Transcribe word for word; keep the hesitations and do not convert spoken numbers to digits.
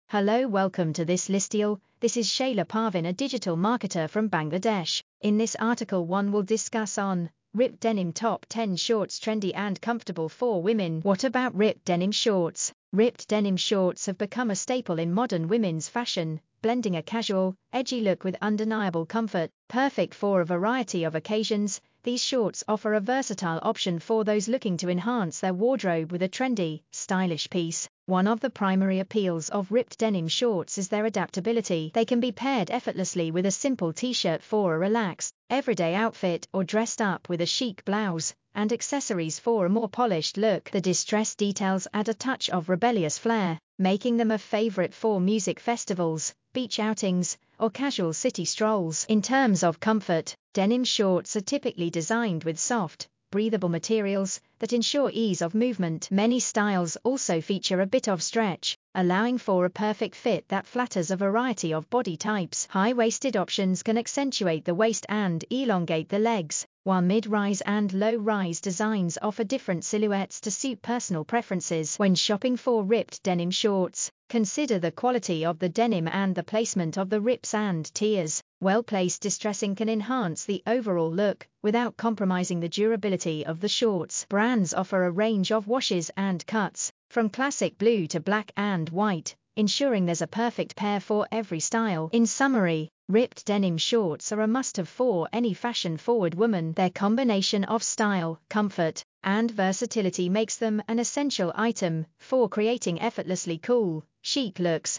Hello, welcome to this listicle. This is Shayla Parvin, a digital marketer from Bangladesh. In this article, one will discuss on ripped denim top ten shorts, trendy and comfortable for women. What about ripped denim shorts? Ripped denim shorts have become a staple in modern women's fashion, blending a casual, edgy look with undeniable comfort. Perfect for a variety of occasions, these shorts offer a versatile option for those looking to enhance their wardrobe with a trendy, stylish piece. One of the primary appeals of ripped denim shorts is their adaptability. They can be paired effortlessly with a simple t-shirt for a relaxed, everyday outfit, or dressed up with a chic blouse and accessories for a more polished look. The distressed details add a touch of rebellious flair, making them a favorite for music festivals, beach outings, or casual city strolls. In terms of comfort, denim shorts are typically designed with soft, breathable materials that ensure ease of movement. Many styles also feature a bit of stretch, allowing for a perfect fit that flatters a variety of body types. High-waisted options can accentuate the waist and elongate the legs, while mid-rise and low-rise designs offer different silhouettes to suit personal preferences. When shopping for ripped denim shorts, consider the quality of the denim and the placement of the rips and tiers. Well-placed distressing can enhance the overall look without compromising the durability of the shorts. Brands offer a range of washes and cuts, from classic blue to black and white, ensuring there's a perfect pair for every style. In summary, ripped denim shorts are a must-have for any fashion-forward woman. Their combination of style, comfort, and versatility makes them an essential item for creating effortlessly cool, chic looks.